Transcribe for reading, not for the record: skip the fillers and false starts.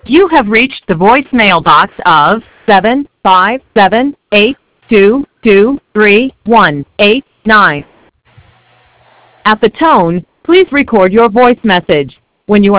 You have reached the voicemail box of 75782223189. At the tone, please record your voice message. When you are